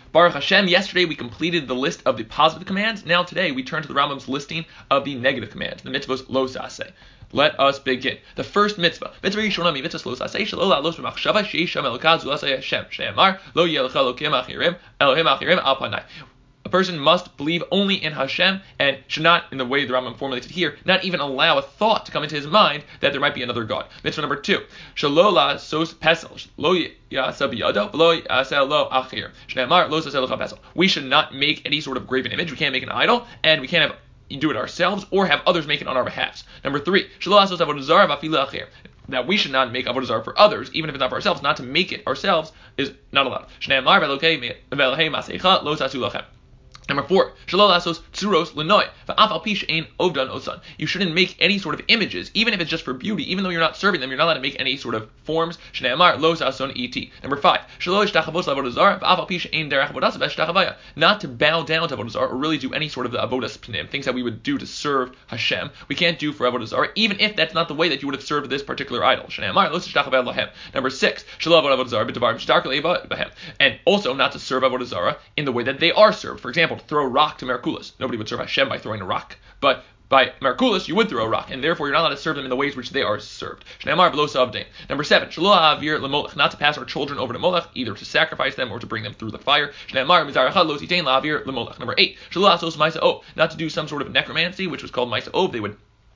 Baruch Hashem, yesterday we completed the list of the positive commands. Now today we turn to the Rambam's listing of the negative commands, the mitzvahs lo saseh. Let us begin. The first mitzvah. Mitzvah Yishonah mi mitzvahs lo saseh shelo la'alos b'machshava she'isham elokah zu aseh Hashem she'emar lo yelecha Elokim achirim al panai. A person must believe only in Hashem and should not, in the way the Rambam formulates it here, not even allow a thought to come into his mind that there might be another God. Mitzvah number 2. Shelo la'asos pesel lo ya'aseh b'yado v'lo ya'aseh lo achir she'emar lo saseh lecha pesel. We should not make any sort of graven image. We can't make an idol, and we can't do it ourselves or have others make it on our behalf. Number 3. Shelo la'asos avodah zarah v'afilu achir. That we should not make avodah zarah for others, even if it's not for ourselves. Not to make it ourselves is not allowed. She'emar v'elokei maseicha lo tasu lachem. Number 4, Shelo la'asos tzuros l'noi v'af al pi she'ein ovdan osan. You shouldn't make any sort of images, even if it's just for beauty. Even though you're not serving them, you're not allowed to make any sort of forms. Shne'amar lo sason et. Number 5, Shelo ishtachavos la'avodah zarah v'af al pi she'ein derech avodas v'eshtachavaya. Not to bow down to avodah zarah or really do any sort of the avodas pnim, things that we would do to serve Hashem. We can't do for avodah zarah, even if that's not the way that you would have served this particular idol. Shne'amar lo tishtachavaya lahem. Number 6, Shelo avodah zarah b'davar b'shtarkel eva b'hem. And also not to serve avodah zarah in the way that they are served. For example, to throw a rock to Merkulis. Nobody would serve Hashem by throwing a rock, but by Merkulis you would throw a rock, and therefore you're not allowed to serve them in the ways which they are served. Shneimar v'lo sa'avdein. Number 7, Shelo ha'avir l'molech, not to pass our children over to Molech, either to sacrifice them or to bring them through the fire. Shneimar mizarachad lo titein la'avir l'molech. Number 8, Shelo ha'asos ma'aseh ov, not to do some sort of necromancy, which was called ma'aseh ov. They would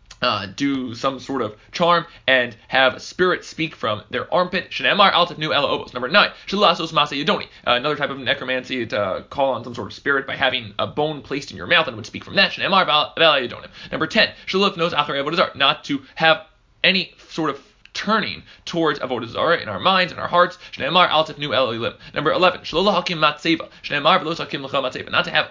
do some sort of charm and have a spirit speak from their armpit. Shneimar al tefnu ela ovos. Number 9, Shelo la'asos ma'aseh yedoni, another type of necromancy to call on some sort of spirit by having a bone placed in your mouth and it would speak from that. Shneimar v'ala yedonim. Number 10, Shelo lifnos achar avodah zarah, not to have any sort of turning towards avodah zarah in our minds and our hearts. Shneimar al tefnu ela ilim. Number 11, Shelo lahakim matzeva. Shneimar v'lo hakim lecha matzeva, not to have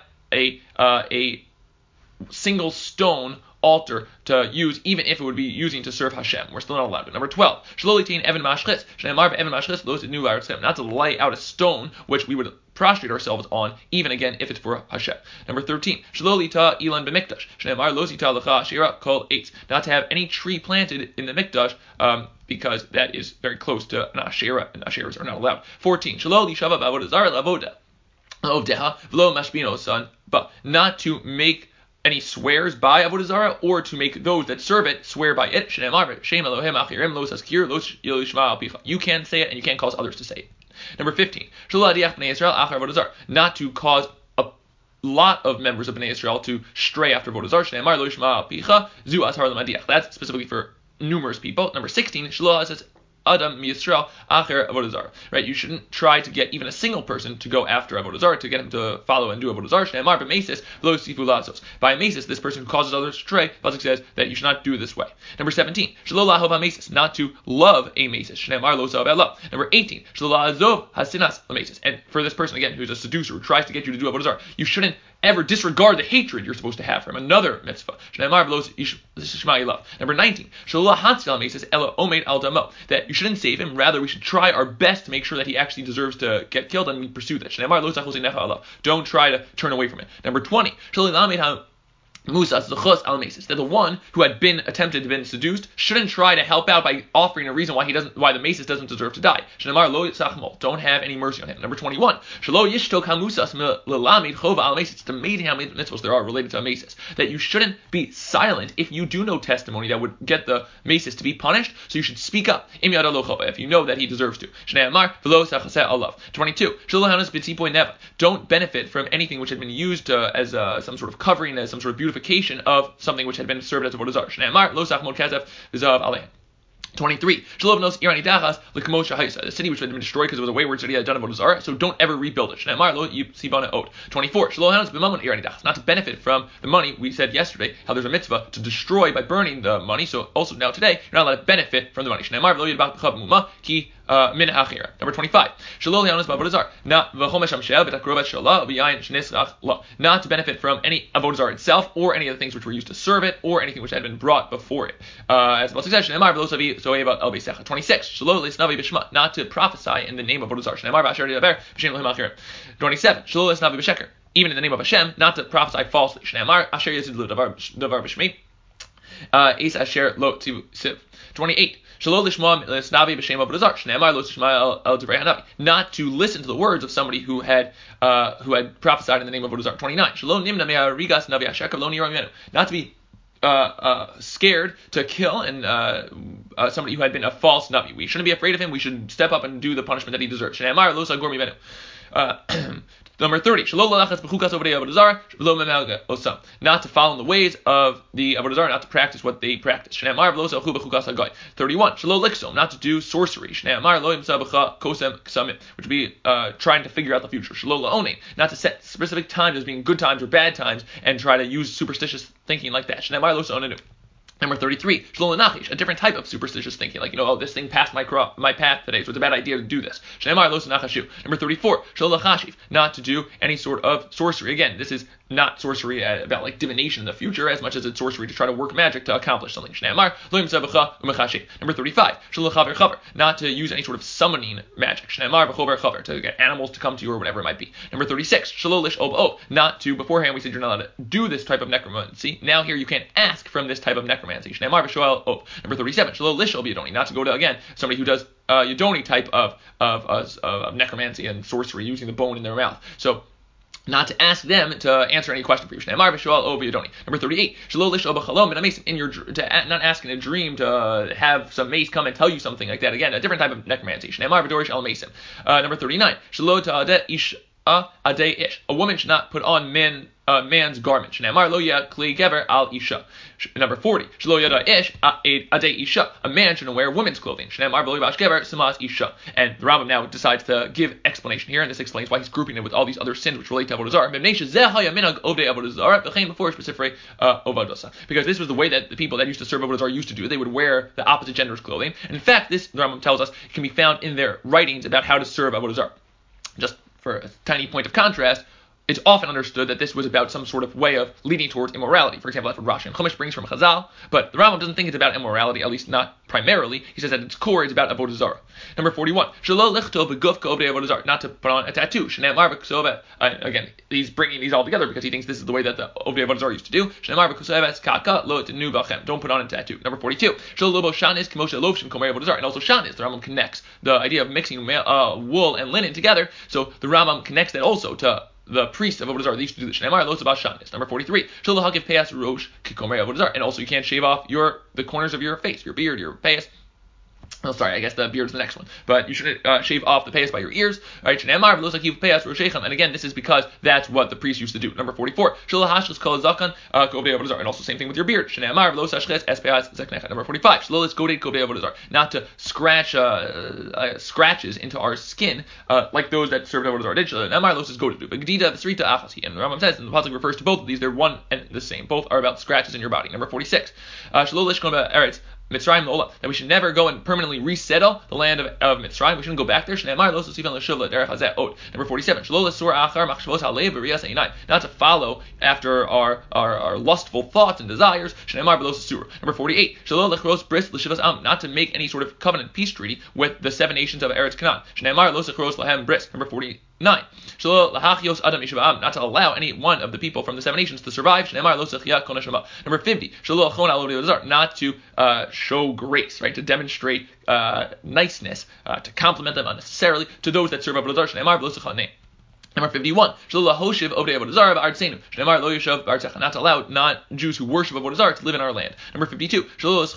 a single stone altar to use, even if it would be using to serve Hashem. We're still not allowed to. Number 12, Shelo litain evan mashchis. Shneimar v'evan mashchis lo titnu la'aretzim, not to lay out a stone which we would prostrate ourselves on, even again if it's for Hashem. Number 13, Shelo lita ilan b'mikdash. Shneimar lo zita lecha ashira kol eitz, not to have any tree planted in the mikdash, because that is very close to an ashera, and asheras are not allowed. 14, Shelo lishava b'avodah zarah la'avodah ovdeha v'lo mashbino son, but not to make any swears by avodah zarah, or to make those that serve it swear by it. You can't say it, and you can't cause others to say it. Number 15, not to cause a lot of members of Bnei Israel to stray after avodah zarah. That's specifically for numerous people. Number 16, Adam Yisrael Acher Avodah Zarah. Right? You shouldn't try to get even a single person to go after Avodah Zarah, to get him to follow and do Avodah Zarah. Shneimar b'mesis v'lo sifu lazos. By mesis, this person who causes others to stray, Pasuk says that you should not do this way. Number 17, Shelo lahov ha'mesis, not to love a mesis. Shneimar lo sa'av love. Number 18, Shelo la'azov hasinas l'mesis. And for this person again who's a seducer who tries to get you to do Avodah Zarah, you shouldn't ever disregard the hatred you're supposed to have for him. Another mitzvah. Number 19, that you shouldn't save him, rather we should try our best to make sure that he actually deserves to get killed, and we pursue that. Don't try to turn away from it. Number 20, Musas zechus al mesis, that the one who had been seduced shouldn't try to help out by offering a reason why the mesis doesn't deserve to die. Shnamar lo yitzachmol, don't have any mercy on him. Number 21, shelo yishtok hamusas lelamid chova al mesis, to amazing how many mitzvos there are related to a mesis, that you shouldn't be silent if you do know testimony that would get the mesis to be punished, so you should speak up if you know that he deserves to. Shnamar v'lo sachaseh alav. 22, shelo hanas b'tzipoy neva, don't benefit from anything which had been used as some sort of covering, as some sort of beautification of something which had been served as a avodah zarah. Shneimar lo sachmol kazef v'zav aleim. 23. Shalovnos irani dachas l'kmo shahayisa, the city which had been destroyed because it was a wayward city that had done avodah zarah, so don't ever rebuild it. Shneimar lo yisibana od. 24. Shalohanos b'mamon irani dachas, not to benefit from the money. We said yesterday how there's a mitzvah to destroy by burning the money, so also now today you're not allowed to benefit from the money. Shneimar lo yidbach b'chav muma ki min ha'achira. Number 25. Shalol yanos b'avodah zarah, not v'chomesh hamshel v'takrovet shalah v'yayin shnesrach la, not to benefit from any avodah zarah itself or any of the things which were used to serve it or anything which had been brought before it. As the Pasuk says, Shneimar v'lo savi zoeva el beisecha. 26. Shalol lisnavi b'shma, not to prophesy in the name of avodah zarah. Shneimar v'asher yadaber b'shem lohim achirim. 27. Shalol lisnavi b'sheker, even in the name of Hashem, not to prophesy falsely. Shneimar asher yizid lo davar b'shmi. Is asher lo tziv. 28. Not to listen to the words of somebody who had prophesied in the name of Avodah Zarah. 29. Not to be scared to kill and somebody who had been a false navi. We shouldn't be afraid of him. We should step up and do the punishment that he deserves. Number 30. Not to follow in the ways of the Avodah Zarah, not to practice what they practice. 31. Not to do sorcery. Which would be trying to figure out the future. Not to set specific times as being good times or bad times and try to use superstitious thinking like that. Number 33, a different type of superstitious thinking, like, this thing passed my path today, so it's a bad idea to do this. Number 34, not to do any sort of sorcery. Again, this is not sorcery about like divination in the future as much as it's sorcery to try to work magic to accomplish something. Number 35, not to use any sort of summoning magic, to get animals to come to you or whatever it might be. Number 36, not to, beforehand we said you're not allowed to do this type of necromancy. Now here you can't ask from this type of necromancy. Number 37, not to go to, again, somebody who does Yidoni type of necromancy and sorcery using the bone in their mouth. So not to ask them to answer any question for you. Number 38, not asking a dream to have some mace come and tell you something like that. Again, a different type of necromancy. Number 39, a woman should not put on man's garment. Number 40, a man shouldn't wear women's clothing. And the Rambam now decides to give explanation here, and this explains why he's grouping it with all these other sins which relate to Avodah Zarah. Because this was the way that the people that used to serve Avodah Zarah used to do. They would wear the opposite gender's clothing. And in fact, this, the Rambam tells us, can be found in their writings about how to serve Avodah Zarah. Just for a tiny point of contrast, it's often understood that this was about some sort of way of leading towards immorality. For example, that's what Rashi and Chumash brings from Chazal, but the Rambam doesn't think it's about immorality, at least not primarily. He says at its core, it's about Avodah Zarah. Number 41, not to put on a tattoo. Again, he's bringing these all together because he thinks this is the way that the Ovdei Avodah Zarah used to do. Don't put on a tattoo. Number 42, and also shanis, the Rambam connects the idea of mixing wool and linen together, so the Rambam connects that also to the priests of Avodah Zarah. They used to do this. Number 43, and also you can't shave off the corners of your face, your beard, your payas. Oh, sorry, I guess the beard is the next one. But you shouldn't shave off the payas by your ears. Right? And again, this is because that's what the priests used to do. Number 44, and also same thing with your beard. Number 45, not to scratch scratches into our skin like those that served Avodah Zarah did. And the Rambam says, and the pasuk refers to both of these, they're one and the same. Both are about scratches in your body. Number 46, Mitzrayim Ola, that we should never go and permanently resettle the land of Mitzrayim. We shouldn't go back there. Number 47, not to follow after our lustful thoughts and desires. Number 48, not to make any sort of covenant peace treaty with the 7 nations of Eretz Canaan. Number 49, not to allow any one of the people from the 7 nations to survive. Number 50, not to show grace, right? To demonstrate niceness, to compliment them unnecessarily to those that serve Avodah Zarah. Number 51, not to allow non-Jews who worship Avodah Zarah to live in our land. Number 52,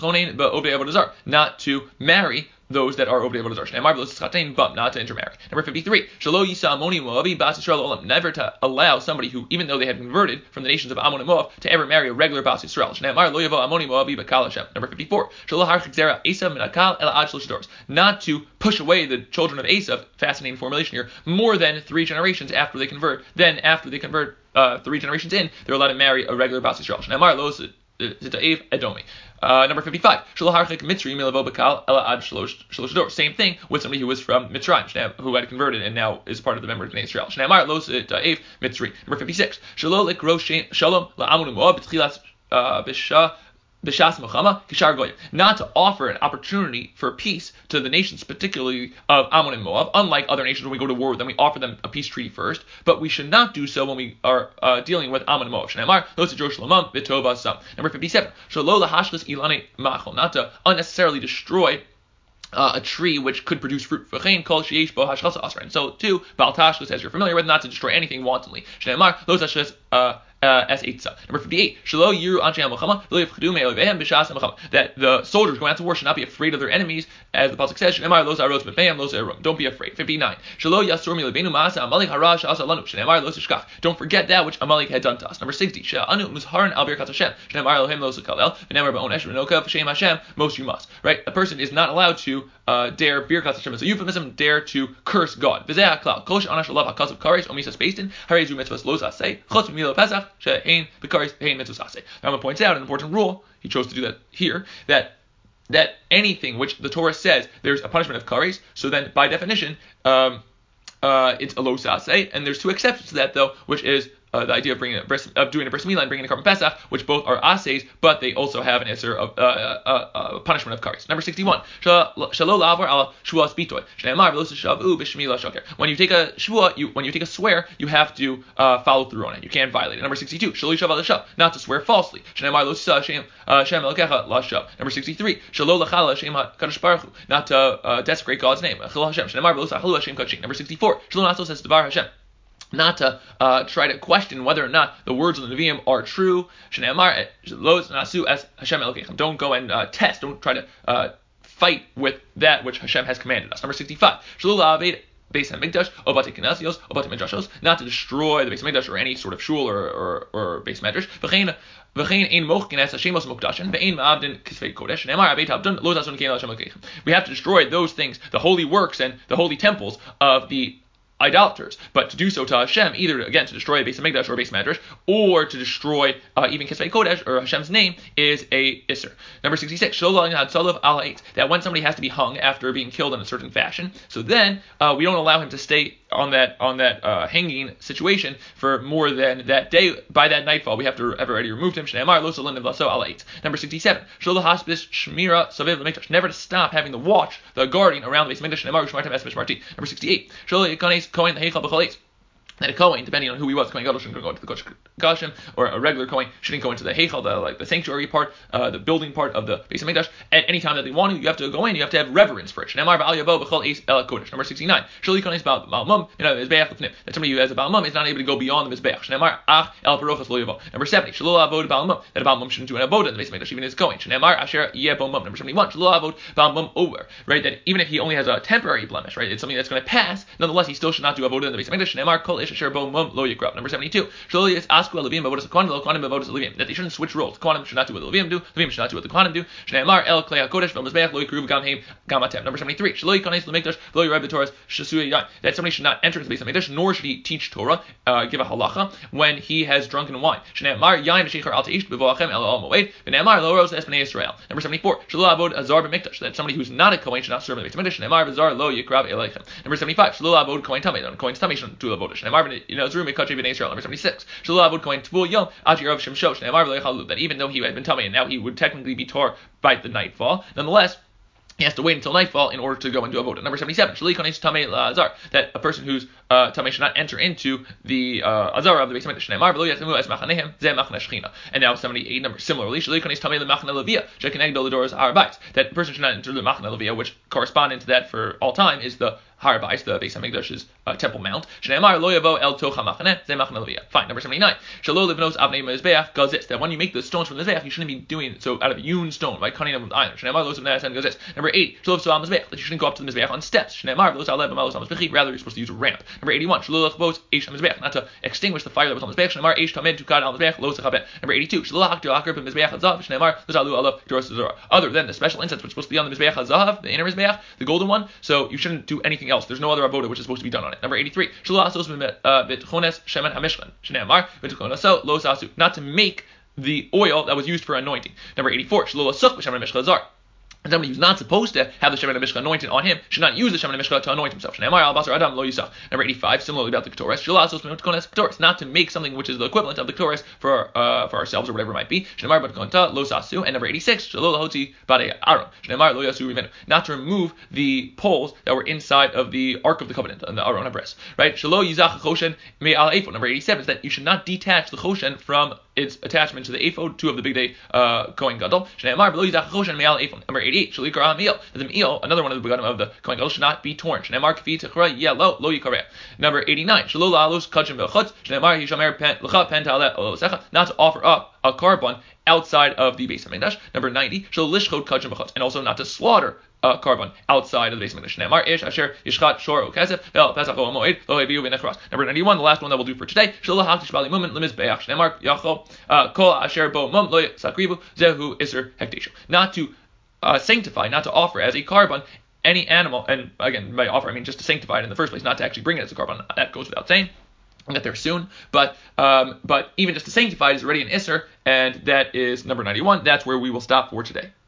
not to marry those that are Ovdei Avodah Zarah, not to intermarry. Number 53, never to allow somebody who, even though they had converted from the nations of Ammon and Moab, to ever marry a regular Bas Yisrael. Number 54, not to push away the children of Esav, fascinating formulation here, more than 3 generations after they convert. Then after they convert 3 generations in, they're allowed to marry a regular Bas Yisrael. Number 55, same thing with somebody who was from Mitzrayim, who had converted and now is part of the members of Israel. Number 56, not to offer an opportunity for peace to the nations, particularly of Ammon and Moab. Unlike other nations, when we go to war with them, we offer them a peace treaty first, but we should not do so when we are dealing with Ammon and Moab. Number 57, not to unnecessarily destroy a tree which could produce fruit. And so too, Bal Tashlis, as you're familiar with, not to destroy anything wantonly. Number 58. That the soldiers going out to war should not be afraid of their enemies, as the pasuk says. Don't be afraid. 59. Don't forget that which Amalek had done to us. Number 60. Most you must. Right? A person is not allowed to dare Birkat Hashem. It's a euphemism, dare to curse God. Now points out an important rule. He chose to do that here, that anything which the Torah says there's a punishment of kares, so then by definition it's a lo saseh, and there's two exceptions to that though, which is the idea of doing a bris milah and bringing a carbon pesach, which both are ases, but they also have an answer of punishment of kares. Number 61. When you take a shvuah, when you take a swear, you have to follow through on it. You can't violate it. Number 62. Not to swear falsely. Number 63. Not to desecrate God's name. Number 64. Not to try to question whether or not the words of the Nevi'im are true. Don't go and test. Don't try to fight with that which Hashem has commanded us. Number 65. Not to destroy the Beis Hamikdash or any sort of shul or Beis Medrash. We have to destroy those things, the holy works and the holy temples of the idolaters, but to do so to Hashem, either again to destroy a Beis Hamikdash or a Beis Medrash, or to destroy even Kisvei Kodesh or Hashem's name, is a Isser. Number 66, that when somebody has to be hung after being killed in a certain fashion, so then we don't allow him to stay on that hanging situation for more than that day. By that nightfall, we have to have already removed him. Number 67, never to stop having the watch, the guarding around the Beis Hamikdash. Number 68, that a Kohen, depending on who he was, Kohen Gadol shouldn't go into the Kodesh Kodashim, or a regular Kohen shouldn't go into the Heichal, the sanctuary part, the building part of the Beis Hamikdash. At any time that they want to, you have to go in, you have to have reverence for it. Number 69, that somebody who has a Baal Mum is not able to go beyond the Mizbeach. Number 70, that a Baal Mum shouldn't do an Avodah in the Beis Hamikdash, even as Kohen. Number 71, right, that even if he only has a temporary blemish, right, it's something that's going to pass, nonetheless he still should not do Avodah in the Beis Hamikdash. Number 72, that they shouldn't switch roles. Kohanim should not do what the Levim do. Levim should not do what the Kohanim do. Number 73, that somebody should not enter into the Beis Hamikdash, nor should he teach Torah, give a halacha, when he has drunken wine. Number 74, that somebody who's not a Kohen should not serve in the Beis Hamikdash. Number 75, Kohen's tummy shouldn't do Avodah. Number 76, that even though he had been tummy and now he would technically be tore by the nightfall, nonetheless he has to wait until nightfall in order to go and do Avodah. Number 77, that a person whose tummy should not enter into the Azara of the Beis Hamikdash. And now 78, number similarly, that person should not enter the Machane Leviyah, which corresponding to that for all time is the Har Bayis, the Beis Hamikdash's Temple Mount. Fine. Number 79. That when you make the stones from the Mizbeach, you shouldn't be doing so out of hewn stone, by cutting them with iron. Number 80. That you shouldn't go up to the Mizbeach on steps. Rather, you're supposed to use a ramp. Number 81. Not to extinguish the fire that was on the Mizbeach. Number 82. Other than the special incense which is supposed to be on the Mizbeach HaZahav, the inner Mizbeach, the golden one, so you shouldn't do anything else. There's no other avoda which is supposed to be done on it. Number 83. Not to make the oil that was used for anointing. Number 84. And somebody who's not supposed to have the Shemen HaMishcha anointed on him should not use the Shemen HaMishcha to anoint himself. Number 85, similarly about the Ketores, not to make something which is the equivalent of the Ketores for ourselves or whatever it might be. And number 86, not to remove the poles that were inside of the Ark of the Covenant and the Aron HaBris. Right? Number 87 is that you should not detach the Choshen from its attachment to the ephod, two of the big day Kohen Gadol. Shneimar below yizach choshen me'al ephod. Number 88. Shalikar meal. The meal, another one of the begadim of the Kohen Gadol, should not be torn. Shneimar kafi techra yelo lo yikareh. Number 89. Shalol alus kachim v'chutz. Shneimar hishamer lecha pen ta'aleh olosecha. Not to offer up a carbon outside of the Beis Hamikdash. Number 90. Shalol lishchot kachim v'chutz, and also not to slaughter carbon outside of the Beis Hamikdash. Ne'emar ish asher yishchat shor o kesef vel pesach o moed lo heviu v'nechras. Number 91, the last one that we'll do for today. Shelo haktish bali mumen lemizbeach. Ne'emar yachol kol asher bo mum lo sakrivu zehu iser hekdeshu. Not to sanctify, not to offer as a carbon any animal, and again by offer I mean just to sanctify it in the first place, not to actually bring it as a carbon. That goes without saying. We'll get there soon, but even just to sanctify it is already an isser, and that is number 91. That's where we will stop for today.